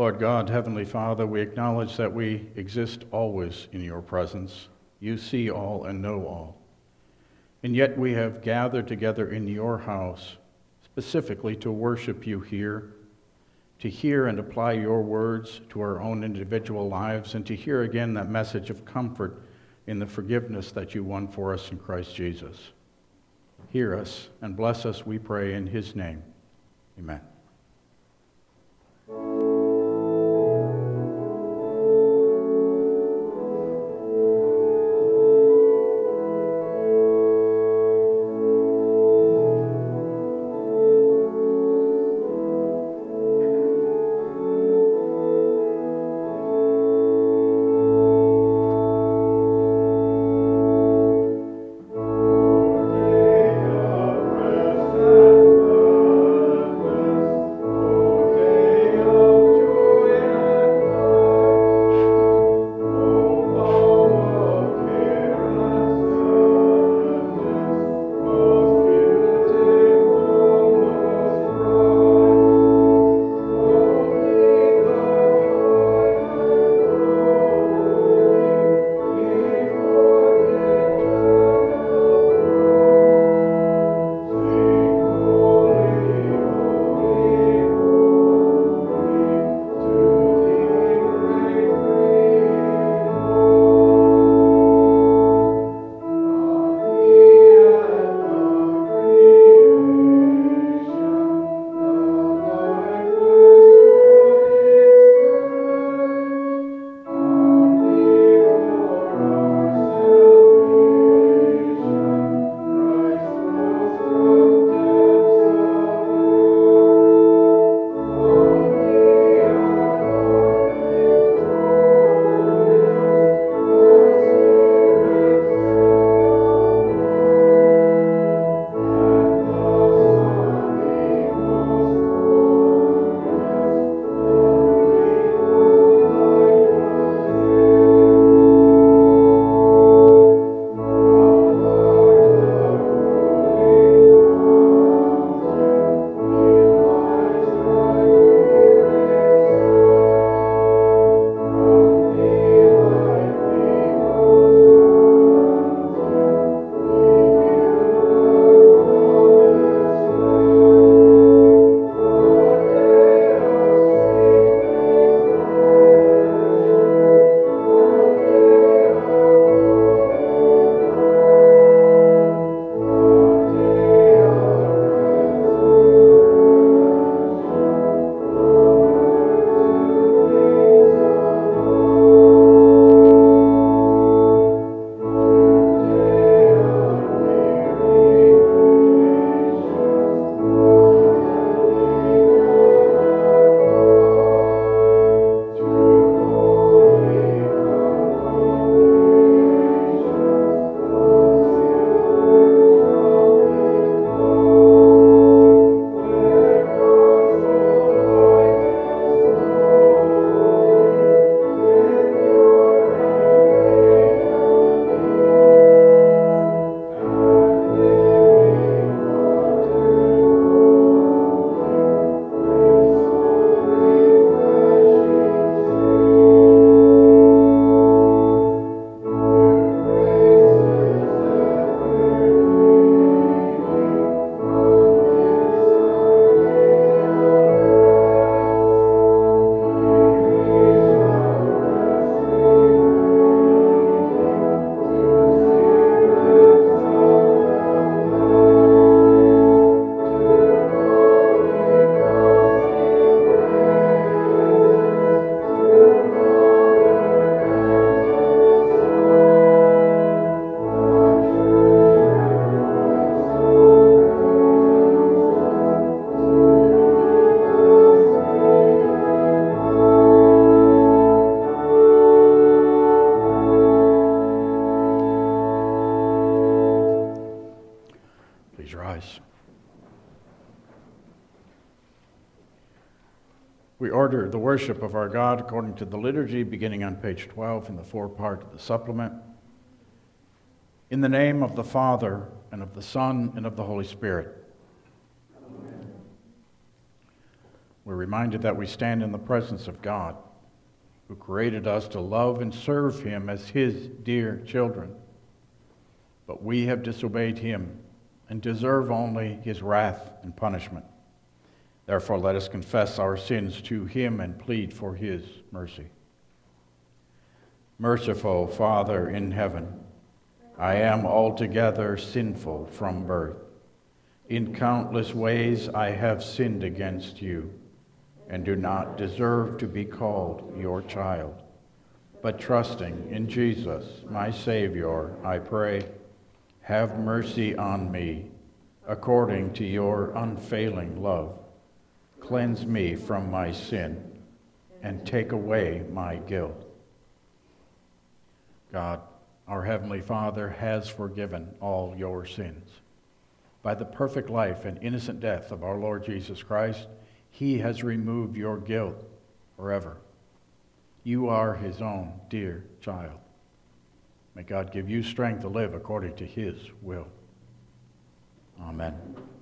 Lord God, Heavenly Father, we acknowledge that we exist always in your presence. You see all and know all. And yet we have gathered together in your house specifically to worship you here, to hear and apply your words to our own individual lives, and to hear again that message of comfort in the forgiveness that you won for us in Christ Jesus. Hear us and bless us, we pray, in his name. Amen. We order the worship of our God according to the liturgy, beginning on page 12 in the forepart of the supplement. In the name of the Father, and of the Son, and of the Holy Spirit. Amen. We're reminded that we stand in the presence of God, who created us to love and serve him as his dear children. But we have disobeyed him and deserve only his wrath and punishment. Therefore, let us confess our sins to him and plead for his mercy. Merciful Father in heaven, I am altogether sinful from birth. In countless ways I have sinned against you, and do not deserve to be called your child. But trusting in Jesus, my Savior, I pray, have mercy on me, according to your unfailing love. Cleanse me from my sin, and take away my guilt. God, our Heavenly Father, has forgiven all your sins. By the perfect life and innocent death of our Lord Jesus Christ, he has removed your guilt forever. You are his own dear child. May God give you strength to live according to his will. Amen.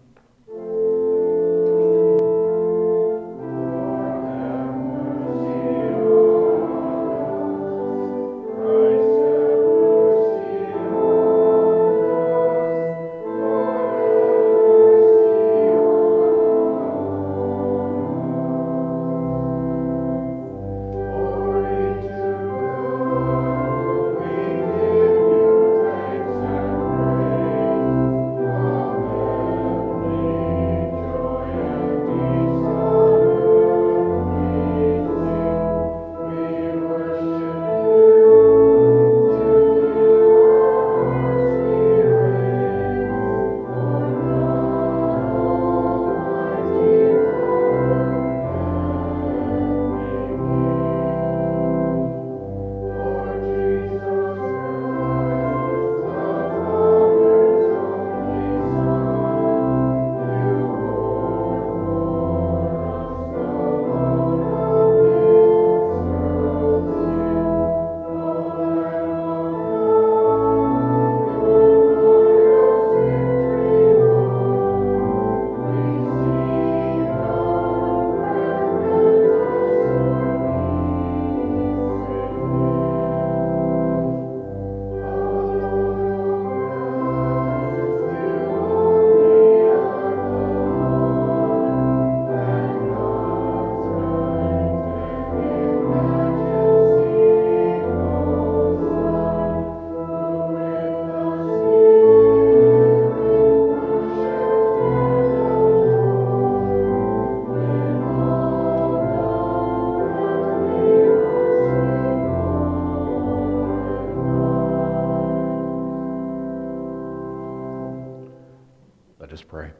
Let us pray.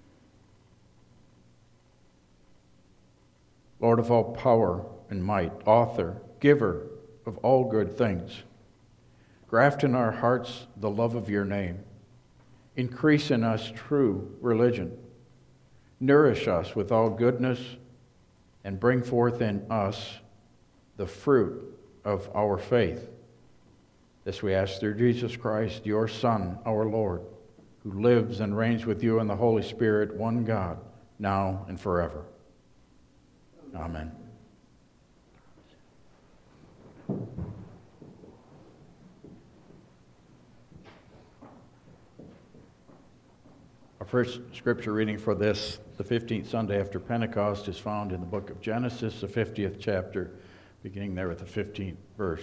Lord of all power and might, author, giver of all good things, graft in our hearts the love of your name. Increase in us true religion. Nourish us with all goodness, and bring forth in us the fruit of our faith. This we ask through Jesus Christ, your Son, our Lord, who lives and reigns with you in the Holy Spirit, one God, now and forever. Amen. Our first scripture reading for this, the 15th Sunday after Pentecost, is found in the book of Genesis, the 50th chapter, beginning there with the 15th verse.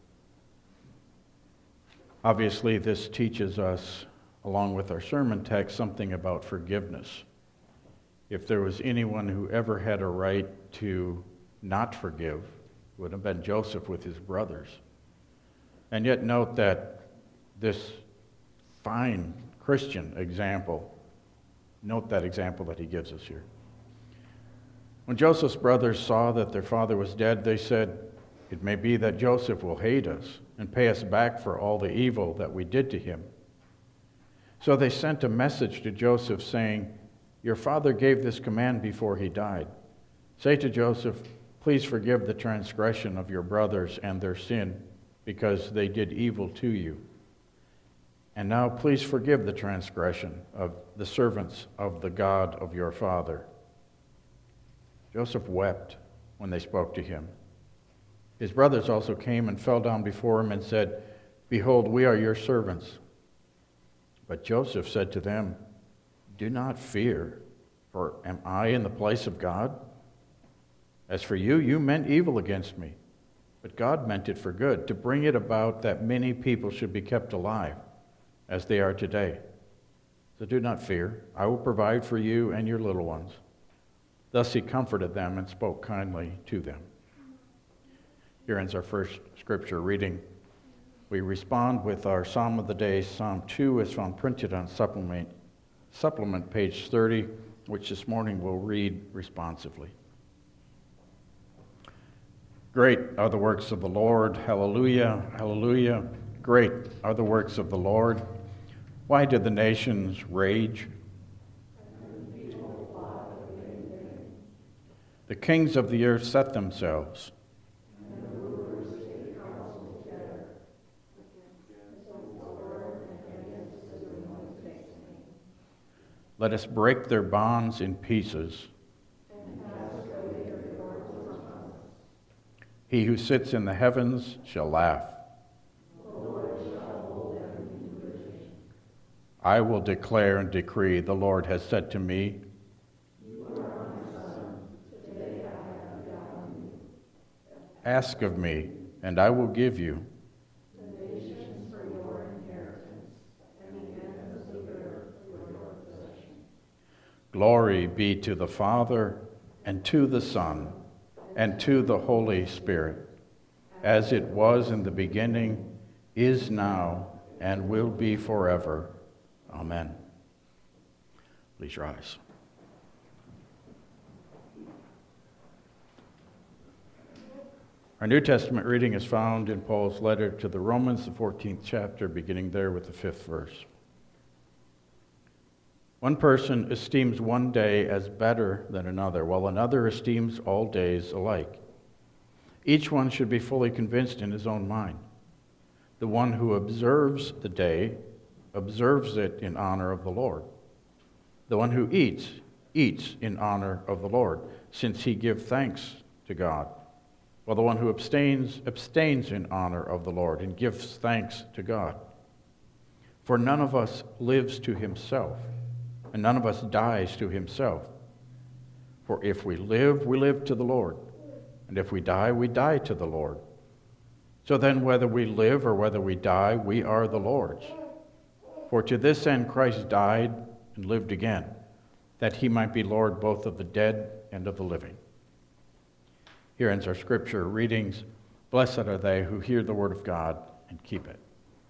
Obviously, this teaches us, along with our sermon text, something about forgiveness. If there was anyone who ever had a right to not forgive, it would have been Joseph with his brothers. And yet note that this fine Christian example, note that example that he gives us here. When Joseph's brothers saw that their father was dead, they said, "It may be that Joseph will hate us and pay us back for all the evil that we did to him." So they sent a message to Joseph saying, "Your father gave this command before he died. Say to Joseph, please forgive the transgression of your brothers and their sin, because they did evil to you. And now please forgive the transgression of the servants of the God of your father." Joseph wept when they spoke to him. His brothers also came and fell down before him and said, "Behold, we are your servants." But Joseph said to them, "Do not fear, for am I in the place of God? As for you, you meant evil against me, but God meant it for good, to bring it about that many people should be kept alive, as they are today. So do not fear. I will provide for you and your little ones." Thus he comforted them and spoke kindly to them. Here ends our first scripture reading. We respond with our Psalm of the day. Psalm 2 is found printed on supplement page 30, which this morning we'll read responsively. Great are the works of the Lord. Hallelujah, hallelujah. Great are the works of the Lord. Why did the nations rage? The kings of the earth set themselves. Let us break their bonds in pieces. He who sits in the heavens shall laugh. I will declare and decree, the Lord has said to me, ask of me, and I will give you the nations for your inheritance, and the ends of the earth for your possession. Glory be to the Father, and to the Son, and to the Holy Spirit, as it was in the beginning, is now, and will be forever. Amen. Please rise. Our New Testament reading is found in Paul's letter to the Romans, the 14th chapter, beginning there with the 5th verse. One person esteems one day as better than another, while another esteems all days alike. Each one should be fully convinced in his own mind. The one who observes the day observes it in honor of the Lord. The one who eats in honor of the Lord, since he gives thanks to God. While the one who abstains in honor of the Lord and gives thanks to God. For none of us lives to himself, and none of us dies to himself. For if we live to the Lord, and if we die to the Lord. So then whether we live or whether we die, we are the Lord's. For to this end Christ died and lived again, that he might be Lord both of the dead and of the living. Here ends our scripture readings. Blessed are they who hear the word of God and keep it.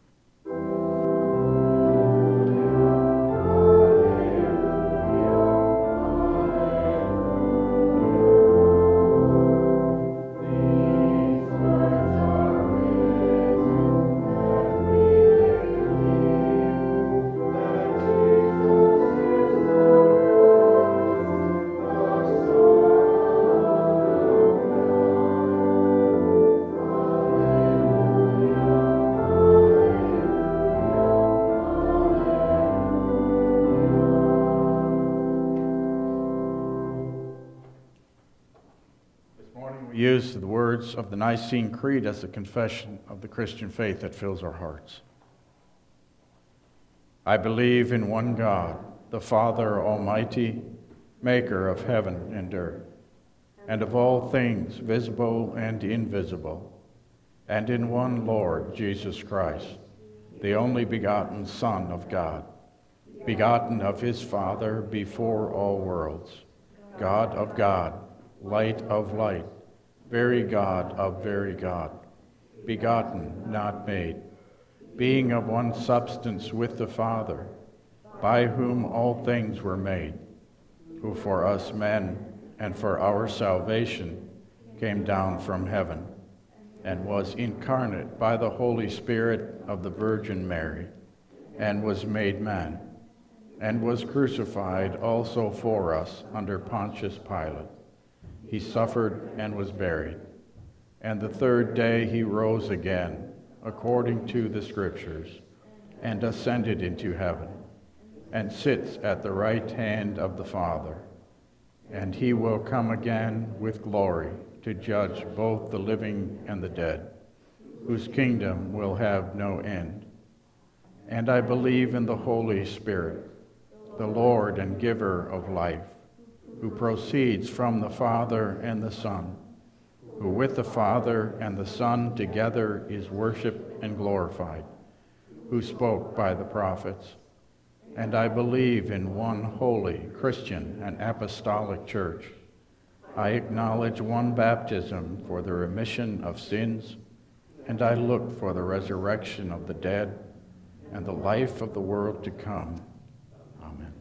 Use the words of the Nicene Creed as a confession of the Christian faith that fills our hearts. I believe in one God, the Father Almighty, maker of heaven and earth, and of all things visible and invisible, and in one Lord Jesus Christ, the only begotten Son of God, begotten of his Father before all worlds, God of God, light of light, very God of very God, begotten, not made, being of one substance with the Father, by whom all things were made, who for us men and for our salvation came down from heaven, and was incarnate by the Holy Spirit of the Virgin Mary, and was made man, and was crucified also for us under Pontius Pilate. He suffered and was buried, and the third day he rose again, according to the Scriptures, and ascended into heaven, and sits at the right hand of the Father. and he will come again with glory to judge both the living and the dead, whose kingdom will have no end. And I believe in the Holy Spirit, the Lord and giver of life, who proceeds from the Father and the Son, who with the Father and the Son together is worshiped and glorified, who spoke by the prophets. And I believe in one holy, Christian, and apostolic church. I acknowledge one baptism for the remission of sins, and I look for the resurrection of the dead and the life of the world to come. Amen.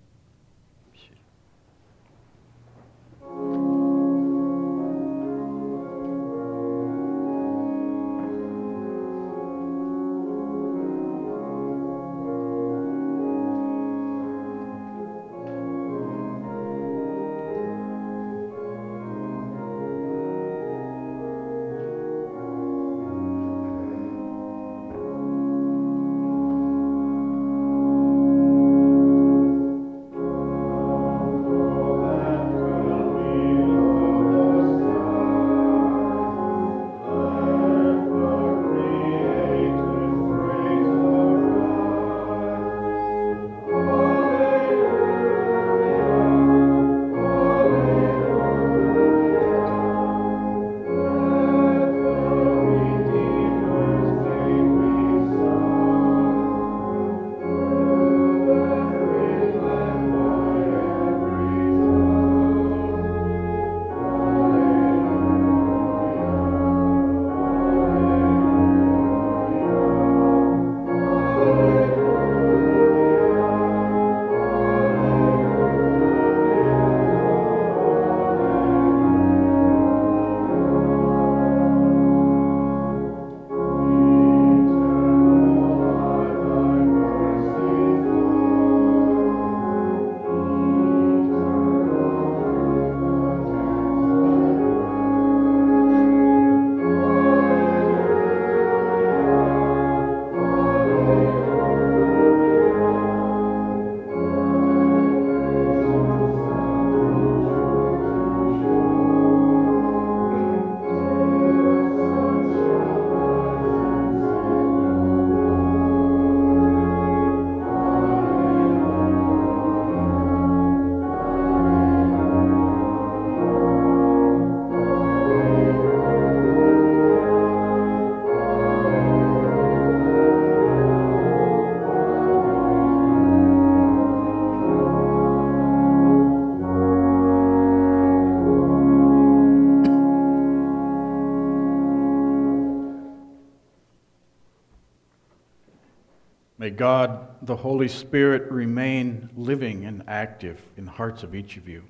May God, the Holy Spirit, remain living and active in the hearts of each of you,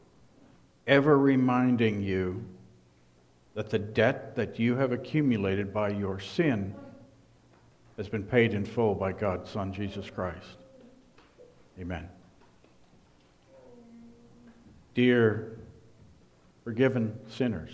ever reminding you that the debt that you have accumulated by your sin has been paid in full by God's Son, Jesus Christ. Amen. Dear forgiven sinners,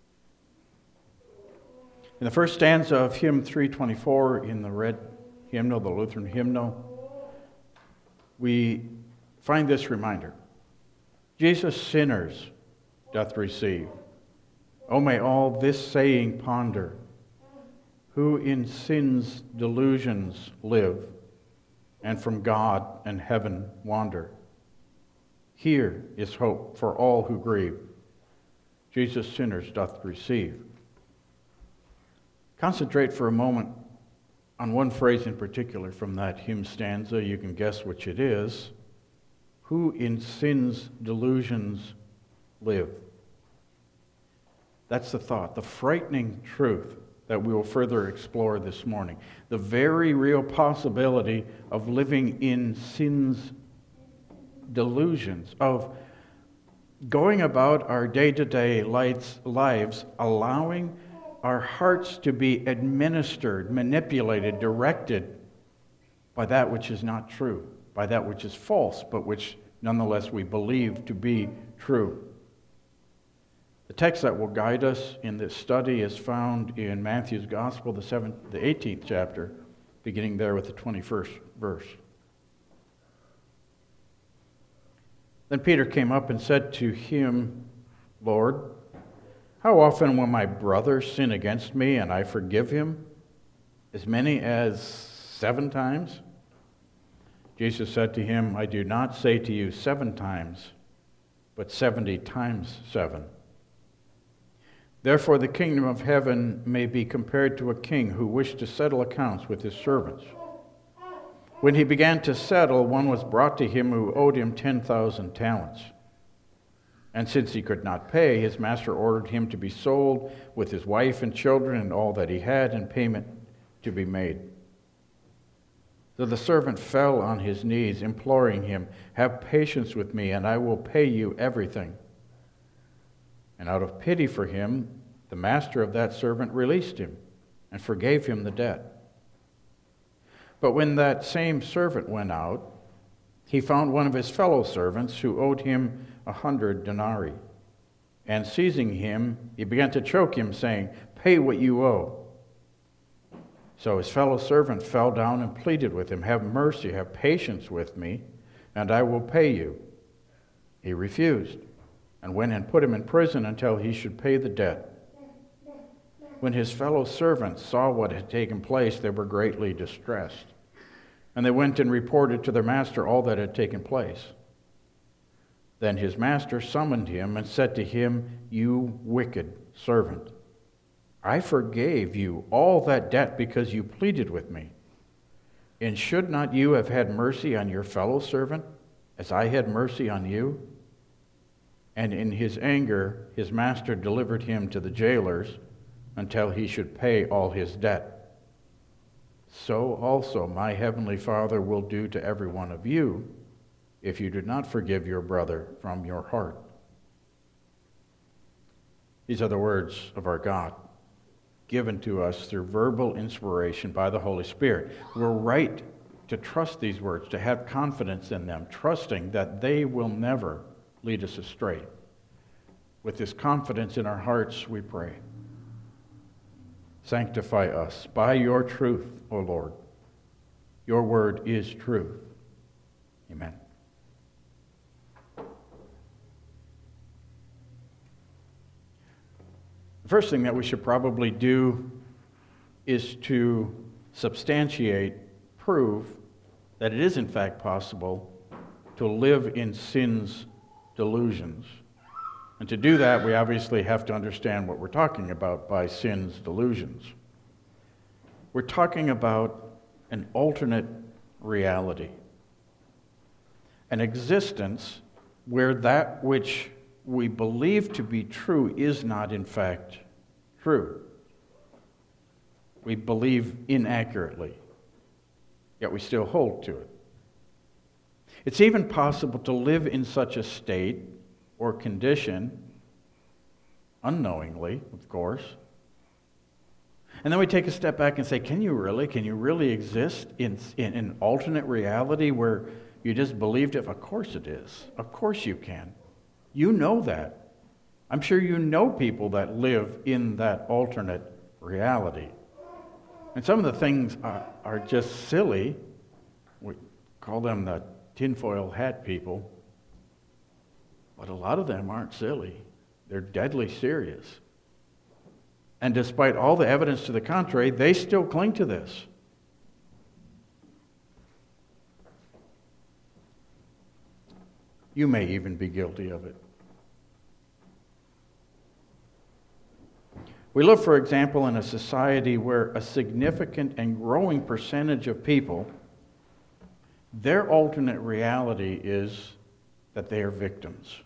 in the first stanza of hymn 324 in the red hymnal, the Lutheran hymnal, we find this reminder. Jesus sinners doth receive. Oh, may all this saying ponder, who in sin's delusions live, and from God and heaven wander. Here is hope for all who grieve. Jesus sinners doth receive. Concentrate for a moment on one phrase in particular from that hymn stanza. You can guess which it is. Who in sin's delusions live. That's the thought, the frightening truth that we will further explore this morning. The very real possibility of living in sin's delusions, of going about our day-to-day lives, allowing our hearts to be administered, manipulated, directed by that which is not true, by that which is false, but which nonetheless we believe to be true. The text that will guide us in this study is found in Matthew's Gospel, the 18th chapter, beginning there with the 21st verse. Then Peter came up and said to him, Lord, how often will my brother sin against me and I forgive him? As many as 7 times? Jesus said to him, I do not say to you 7 times, but 70 times 7. Therefore the kingdom of heaven may be compared to a king who wished to settle accounts with his servants. When he began to settle, one was brought to him who owed him 10,000 talents. And since he could not pay, his master ordered him to be sold with his wife and children and all that he had, and payment to be made. So the servant fell on his knees, imploring him, have patience with me, and I will pay you everything. And out of pity for him, the master of that servant released him and forgave him the debt. But when that same servant went out, he found one of his fellow servants who owed him 100 denarii. And seizing him, he began to choke him, saying, pay what you owe. So his fellow servant fell down and pleaded with him, have mercy, have patience with me, and I will pay you. He refused, and went and put him in prison until he should pay the debt. When his fellow servants saw what had taken place, they were greatly distressed. And they went and reported to their master all that had taken place. Then his master summoned him and said to him, you wicked servant, I forgave you all that debt because you pleaded with me. And should not you have had mercy on your fellow servant, as I had mercy on you? And in his anger, his master delivered him to the jailers until he should pay all his debt. So also my heavenly Father will do to every one of you if you do not forgive your brother from your heart. These are the words of our God, given to us through verbal inspiration by the Holy Spirit. We're right to trust these words, to have confidence in them, trusting that they will never lead us astray. With this confidence in our hearts, we pray. Sanctify us by your truth, O Lord. Your word is truth. Amen. The first thing that we should probably do is to substantiate, prove that it is in fact possible to live in sin's delusions. And to do that, we obviously have to understand what we're talking about by sin's delusions. We're talking about an alternate reality, an existence where that which we believe to be true is not in fact true. We believe inaccurately, yet we still hold to it. It's even possible to live in such a state or condition, unknowingly, of course. And then we take a step back and say, can you really exist in an alternate reality where you just believed it? Of course it is. Of course you can. You know that. I'm sure you know people that live in that alternate reality. And some of the things are just silly. We call them the tinfoil hat people. But a lot of them aren't silly. They're deadly serious. And despite all the evidence to the contrary, they still cling to this. You may even be guilty of it. We live, for example, in a society where a significant and growing percentage of people, their alternate reality is that they are victims.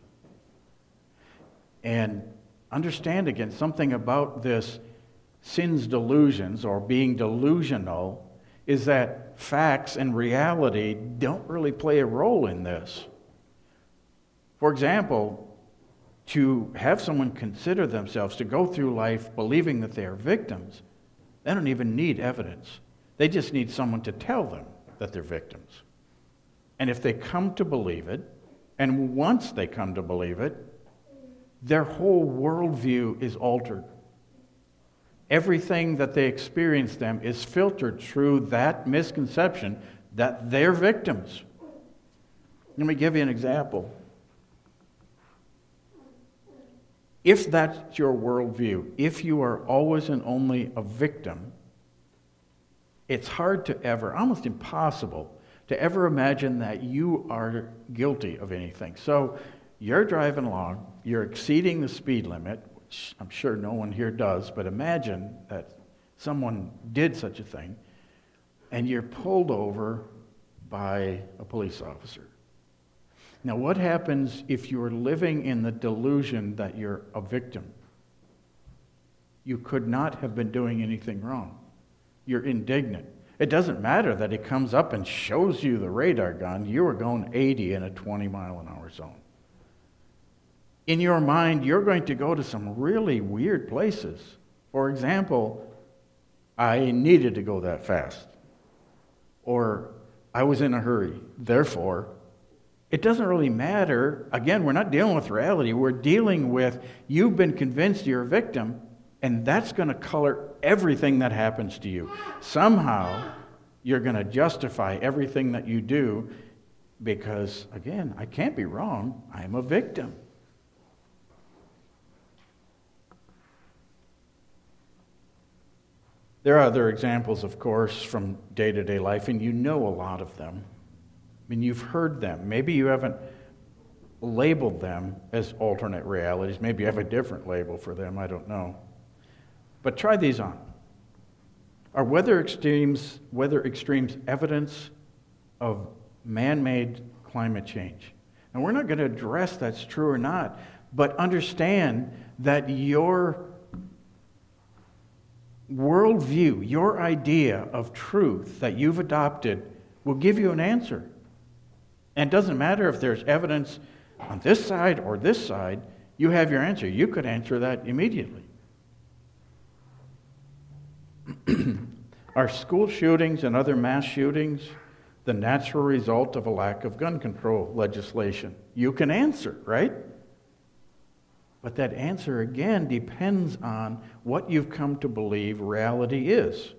And understand again something about this sin's delusions or being delusional is that facts and reality don't really play a role in this. For example, to have someone consider themselves to go through life believing that they are victims, they don't even need evidence. They just need someone to tell them that they're victims. And if they come to believe it, and once they come to believe it, their whole worldview is altered. Everything that they experience them is filtered through that misconception that they're victims. Let me give you an example. if that's your worldview, if you are always and only a victim, it's hard to ever, almost impossible, to ever imagine that you are guilty of anything. So you're driving along, you're exceeding the speed limit, which I'm sure no one here does, but imagine that someone did such a thing, and you're pulled over by a police officer. Now, what happens if you're living in the delusion that you're a victim? You could not have been doing anything wrong. You're indignant. It doesn't matter that he comes up and shows you the radar gun. You were going 80 in a 20-mile-an-hour zone. In your mind, you're going to go to some really weird places. For example, I needed to go that fast. Or I was in a hurry. Therefore, it doesn't really matter. Again, we're not dealing with reality. We're dealing with you've been convinced you're a victim, and that's going to color everything that happens to you. Somehow, you're going to justify everything that you do because, again, I can't be wrong. I'm a victim. There are other examples, of course, from day-to-day life, and you know a lot of them. I mean, you've heard them. Maybe you haven't labeled them as alternate realities. Maybe you have a different label for them. I don't know. But try these on. Are weather extremes evidence of man-made climate change? And we're not going to address that's true or not, but understand that your worldview, your idea of truth that you've adopted will give you an answer. And it doesn't matter if there's evidence on this side or this side, you have your answer. You could answer that immediately. Are school shootings and other mass shootings the natural result of a lack of gun control legislation? You can answer, right? But that answer, again, depends on what you've come to believe reality is.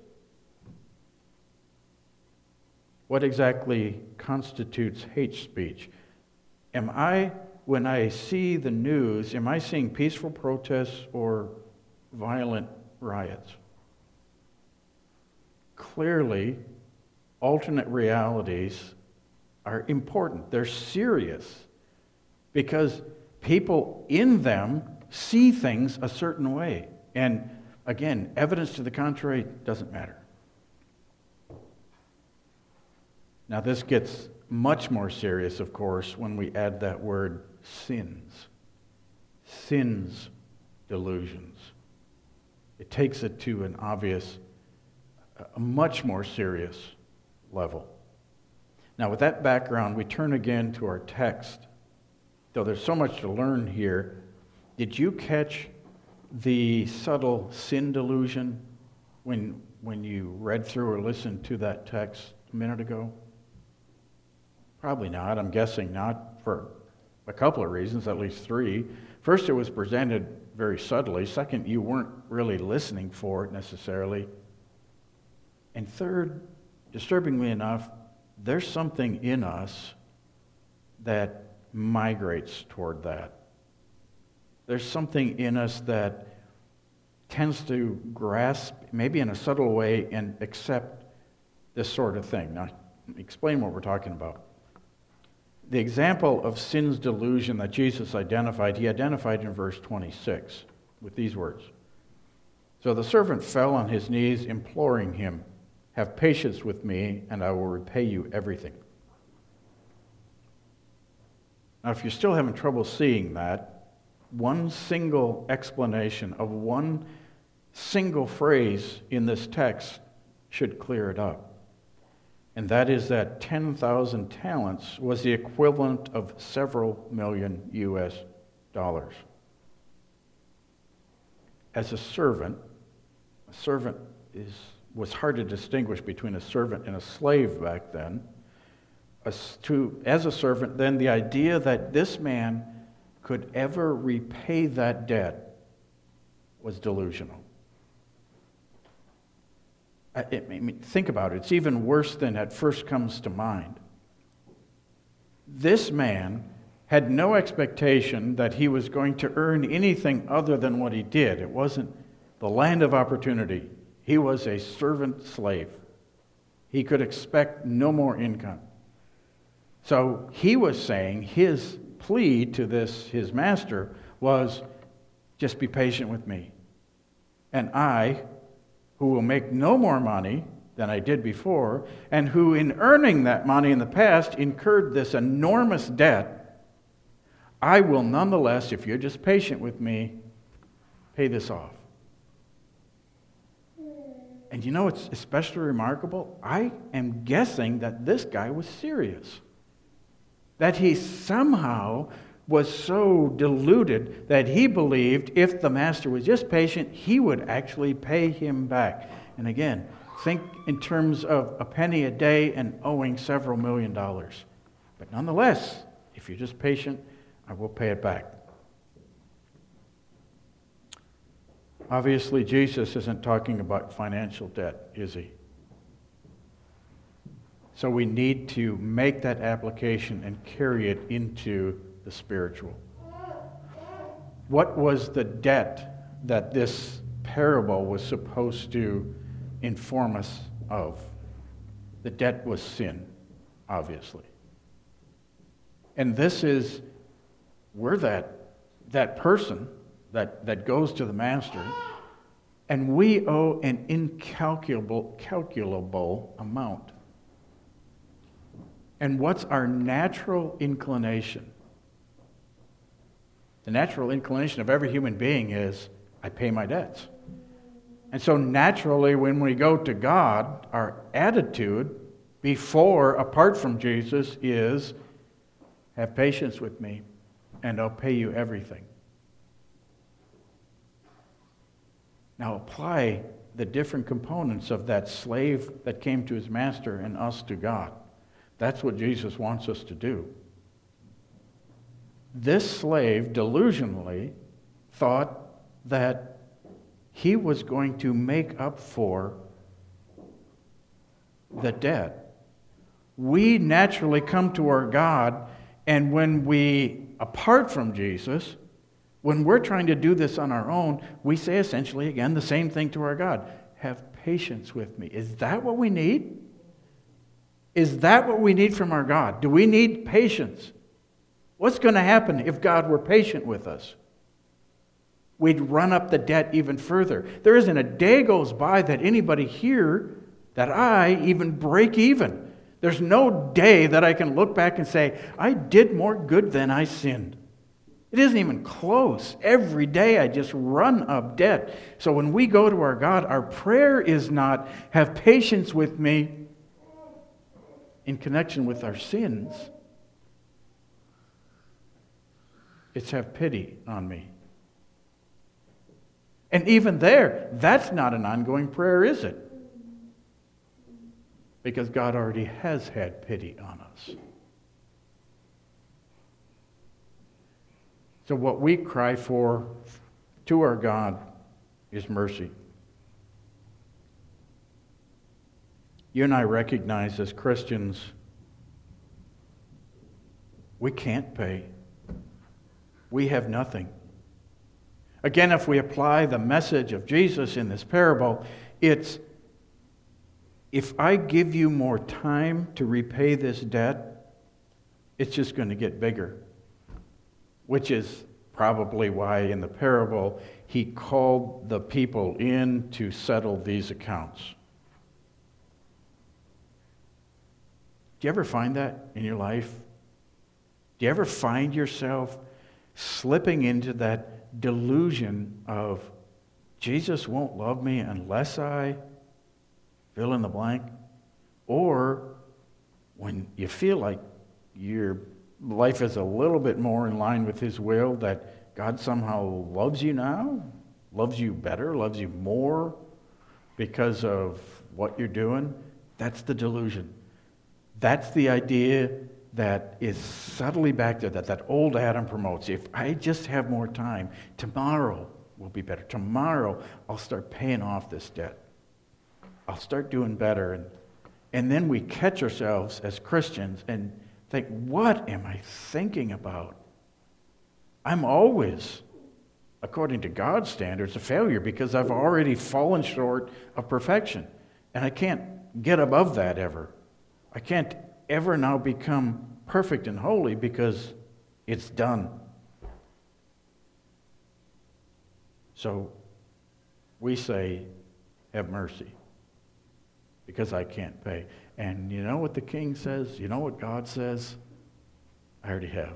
What exactly constitutes hate speech? When I see the news, am I seeing peaceful protests or violent riots? Clearly, alternate realities are important. They're serious because people in them see things a certain way. And again, evidence to the contrary doesn't matter. Now, this gets much more serious, of course, when we add that word sins. Sins, delusions. It takes it to an obvious, a much more serious level. Now, with that background, we turn again to our text. Though there's so much to learn here, did you catch the subtle sin delusion when you read through or listened to that text a minute ago? Probably not. I'm guessing not, for a couple of reasons, at least three. First, it was presented very subtly. Second, you weren't really listening for it necessarily. And third, disturbingly enough, there's something in us that migrates toward that. There's something in us that tends to grasp, maybe in a subtle way, and accept this sort of thing. Now, explain what we're talking about. The example of sin's delusion that Jesus identified, he identified in verse 26 with these words. So the servant fell on his knees, imploring him, "Have patience with me, and I will repay you everything." Now, if you're still having trouble seeing that, one single explanation of one single phrase in this text should clear it up. And that is that 10,000 talents was the equivalent of several million US dollars. As a servant was hard to distinguish between a servant and a slave back then. As a servant, then, the idea that this man could ever repay that debt was delusional. Think about it. It's even worse than at first comes to mind. This man had no expectation that he was going to earn anything other than what he did. It wasn't the land of opportunity. He was a servant slave. He could expect no more income. So he was saying his plea to his master was, just be patient with me. And I, who will make no more money than I did before, and who in earning that money in the past incurred this enormous debt, I will nonetheless, if you're just patient with me, pay this off. And you know what's especially remarkable? I am guessing that this guy was serious. That he somehow was so deluded that he believed if the master was just patient, he would actually pay him back. And again, think in terms of a penny a day and owing several $1 million. But nonetheless, if you're just patient, I will pay it back. Obviously, Jesus isn't talking about financial debt, is he? So we need to make that application and carry it into the spiritual. What was the debt that this parable was supposed to inform us of? The debt was sin, obviously. And this is, we're that person that goes to the master, and we owe an incalculable amount. And what's our natural inclination? The natural inclination of every human being is, I pay my debts. And so naturally, when we go to God, our attitude apart from Jesus, is, have patience with me, and I'll pay you everything. Now apply the different components of that slave that came to his master and us to God. That's what Jesus wants us to do. This slave delusionally thought that he was going to make up for the debt. We naturally come to our God, and when we, apart from Jesus, when we're trying to do this on our own, we say essentially again the same thing to our God. Have patience with me. Is that what we need? Is that what we need from our God? Do we need patience? What's going to happen if God were patient with us? We'd run up the debt even further. There isn't a day goes by that anybody here that I even break even. There's no day that I can look back and say, I did more good than I sinned. It isn't even close. Every day I just run up debt. So when we go to our God, our prayer is not, have patience with me in connection with our sins. It's have pity on me. And even there, that's not an ongoing prayer, is it? Because God already has had pity on us. So what we cry for to our God is mercy. You and I recognize as Christians, we can't pay. We have nothing. Again, if we apply the message of Jesus in this parable, it's, if I give you more time to repay this debt, it's just going to get bigger. Which is probably why in the parable he called the people in to settle these accounts. Do you ever find that in your life? Do you ever find yourself slipping into that delusion of Jesus won't love me unless I fill in the blank? Or when you feel like your life is a little bit more in line with His will, that God somehow loves you now, loves you better, loves you more because of what you're doing. That's the delusion. That's the idea that is subtly back there, that old Adam promotes. If I just have more time, tomorrow will be better. Tomorrow I'll start paying off this debt. I'll start doing better. And then we catch ourselves as Christians, and think, what am I thinking about? I'm always, according to God's standards, a failure because I've already fallen short of perfection. And I can't get above that ever. I can't ever now become perfect and holy because it's done. So we say, have mercy, because I can't pay. And you know what the king says? You know what God says? I already have.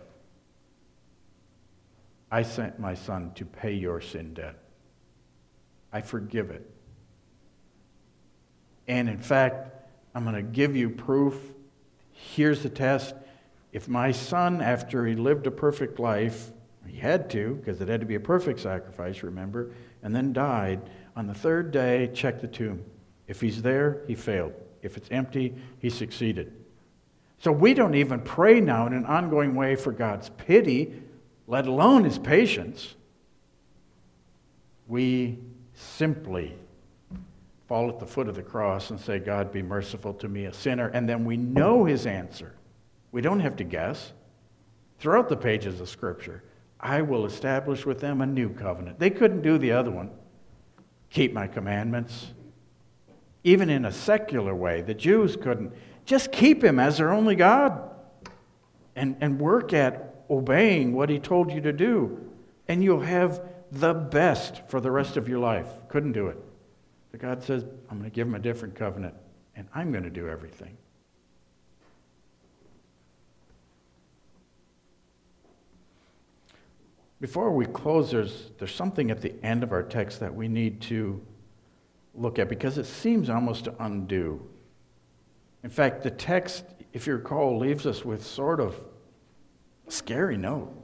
I sent my son to pay your sin debt. I forgive it. And in fact, I'm going to give you proof. Here's the test. If my son, after he lived a perfect life, he had to, because it had to be a perfect sacrifice, remember, and then died, on the third day, check the tomb. If he's there, he failed. If it's empty, he succeeded. So we don't even pray now in an ongoing way for God's pity, let alone his patience. We simply fall at the foot of the cross and say, God, be merciful to me, a sinner. And then we know his answer. We don't have to guess. Throughout the pages of Scripture, I will establish with them a new covenant. They couldn't do the other one. Keep my commandments. Even in a secular way, the Jews couldn't. Just keep him as their only God and work at obeying what he told you to do. And you'll have the best for the rest of your life. Couldn't do it. But God says, I'm going to give him a different covenant, and I'm going to do everything. Before we close, there's something at the end of our text that we need to look at because it seems almost to undo. In fact, the text, if you recall, leaves us with sort of a scary note.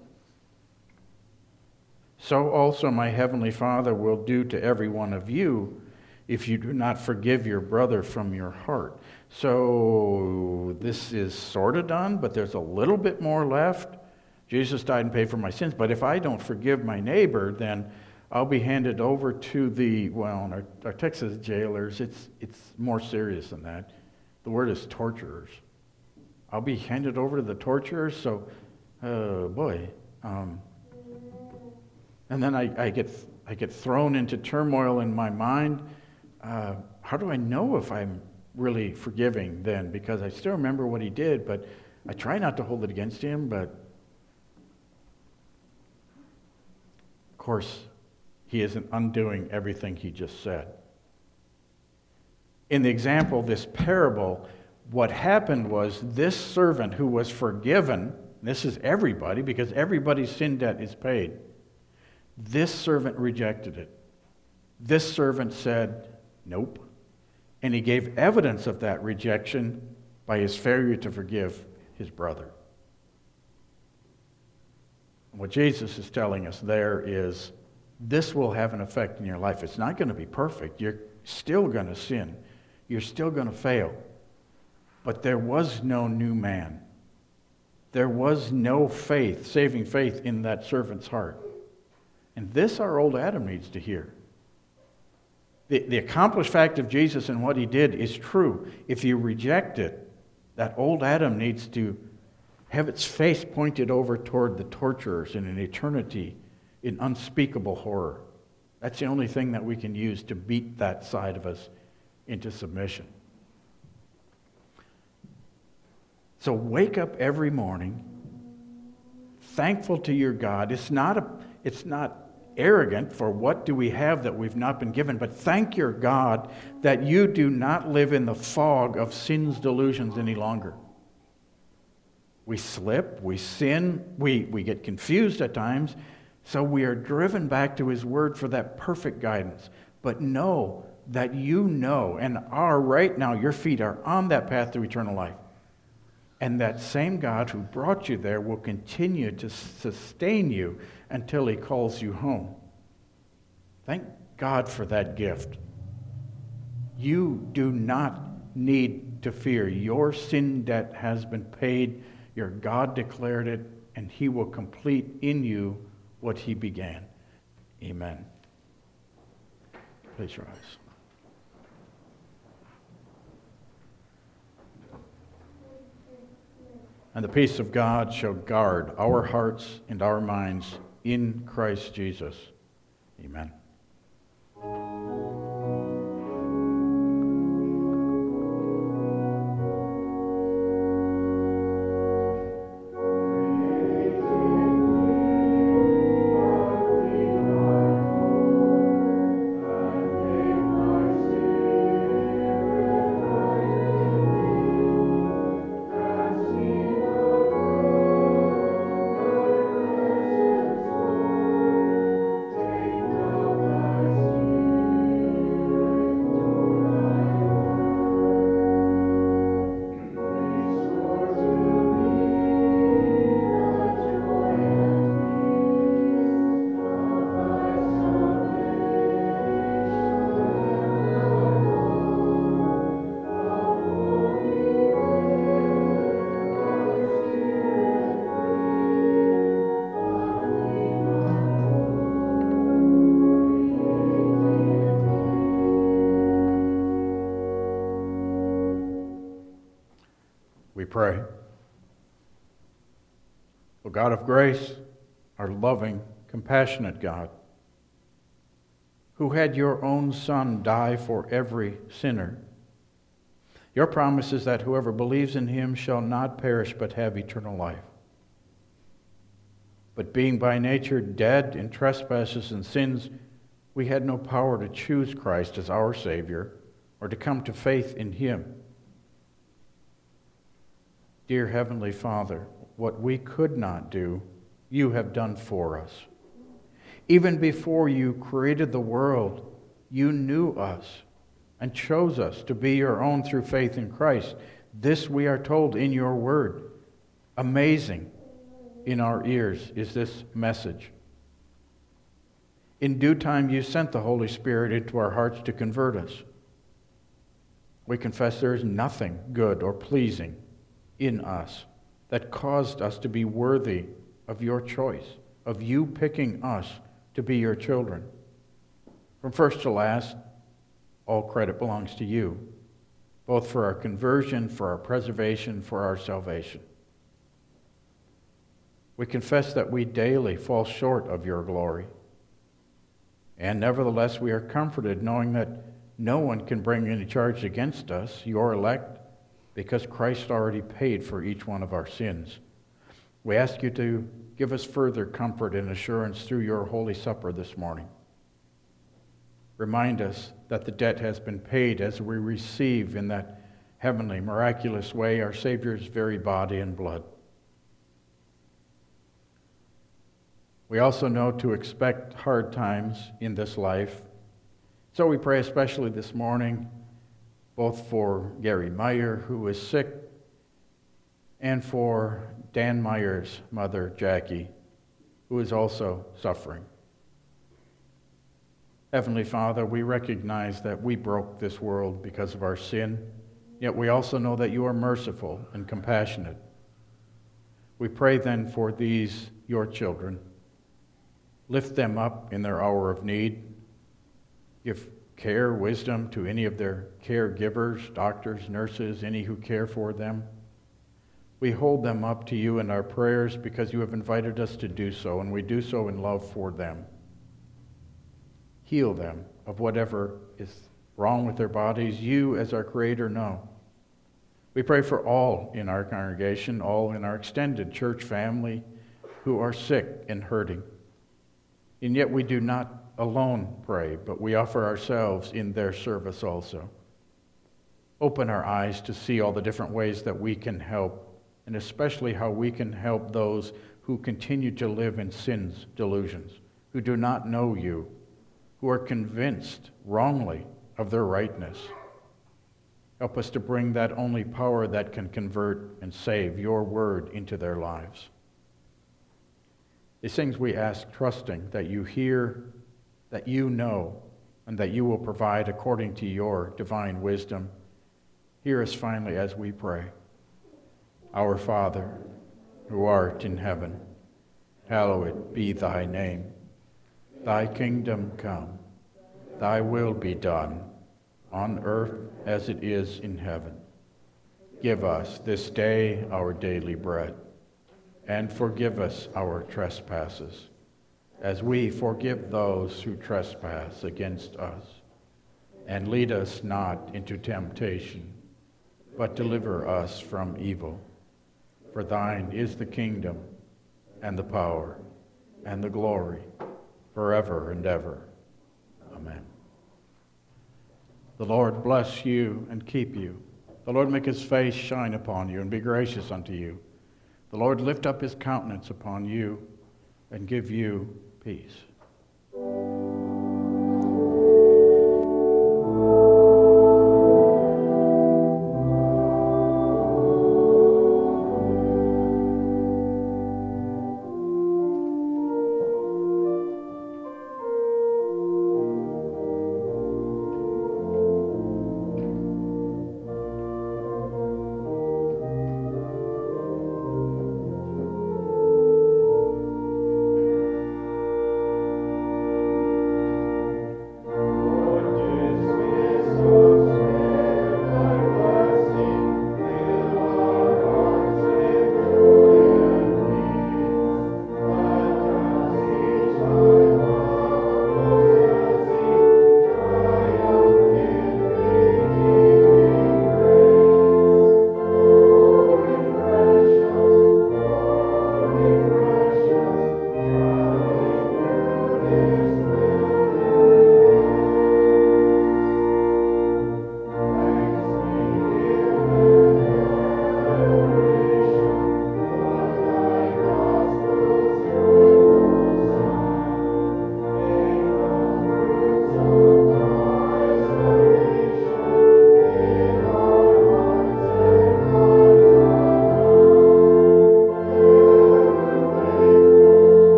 So also my heavenly Father will do to every one of you if you do not forgive your brother from your heart. So this is sort of done, but there's a little bit more left. Jesus died and paid for my sins, but if I don't forgive my neighbor, then I'll be handed over to the, well, our text says jailers. It's more serious than that. The word is torturers. I'll be handed over to the torturers, so, boy. And then I get thrown into turmoil in my mind. How do I know if I'm really forgiving then? Because I still remember what he did, but I try not to hold it against him, but of course, he isn't undoing everything he just said. In the example, this parable, what happened was this servant who was forgiven, this is everybody, because everybody's sin debt is paid. This servant rejected it. This servant said, nope. And he gave evidence of that rejection by his failure to forgive his brother. What Jesus is telling us there is this will have an effect in your life. It's not going to be perfect. You're still going to sin. You're still going to fail. But there was no new man. There was no faith, saving faith in that servant's heart. And this our old Adam needs to hear. The accomplished fact of Jesus and what he did is true. If you reject it, that old Adam needs to have its face pointed over toward the torturers in an eternity in unspeakable horror. That's the only thing that we can use to beat that side of us into submission. So wake up every morning, thankful to your God. It's not arrogant, for what do we have that we've not been given, but thank your God that you do not live in the fog of sin's delusions any longer. We slip, we sin, we get confused at times, so we are driven back to his word for that perfect guidance. But know that you know and are right now, your feet are on that path to eternal life. And that same God who brought you there will continue to sustain you until he calls you home. Thank God for that gift. You do not need to fear. Your sin debt has been paid. Your God declared it, and he will complete in you what he began. Amen. Please rise. and the peace of God shall guard our hearts and our minds in Christ Jesus. Amen. We pray. O God of grace, our loving, compassionate God, who had your own Son die for every sinner, your promise is that whoever believes in him shall not perish but have eternal life. But being by nature dead in trespasses and sins, we had no power to choose Christ as our Savior or to come to faith in him. Dear Heavenly Father, what we could not do, you have done for us. Even before you created the world, you knew us and chose us to be your own through faith in Christ. This we are told in your word. Amazing in our ears is this message. In due time, you sent the Holy Spirit into our hearts to convert us. We confess there is nothing good or pleasing in us that caused us to be worthy of your choice, of you picking us to be your children. From first to last, all credit belongs to you, both for our conversion, for our preservation, for our salvation. We confess that we daily fall short of your glory. And nevertheless, we are comforted knowing that no one can bring any charge against us, your elect, because Christ already paid for each one of our sins. We ask you to give us further comfort and assurance through your Holy Supper this morning. Remind us that the debt has been paid as we receive in that heavenly, miraculous way our Savior's very body and blood. We also know to expect hard times in this life. So we pray especially this morning both for Gary Meyer, who is sick, and for Dan Meyer's mother, Jackie, who is also suffering. Heavenly Father, we recognize that we broke this world because of our sin, yet we also know that you are merciful and compassionate. We pray then for these, your children. Lift them up in their hour of need. Give care, wisdom to any of their caregivers, doctors, nurses, any who care for them. We hold them up to you in our prayers because you have invited us to do so, and we do so in love for them. Heal them of whatever is wrong with their bodies. You, as our Creator, know. We pray for all in our congregation, all in our extended church family who are sick and hurting. And yet we do not alone pray, but we offer ourselves in their service also. Open our eyes to see all the different ways that we can help, and especially how we can help those who continue to live in sin's delusions, who do not know you, who are convinced wrongly of their rightness. Help us to bring that only power that can convert and save, your word, into their lives. These things we ask, trusting that you hear, that you know, and that you will provide according to your divine wisdom. Hear us finally as we pray. Our Father, who art in heaven, hallowed be thy name. Thy kingdom come, thy will be done, on earth as it is in heaven. Give us this day our daily bread, and forgive us our trespasses, as we forgive those who trespass against us. And lead us not into temptation, but deliver us from evil. For thine is the kingdom, and the power, and the glory, forever and ever. Amen. The Lord bless you and keep you. The Lord make his face shine upon you and be gracious unto you. The Lord lift up his countenance upon you and give you peace.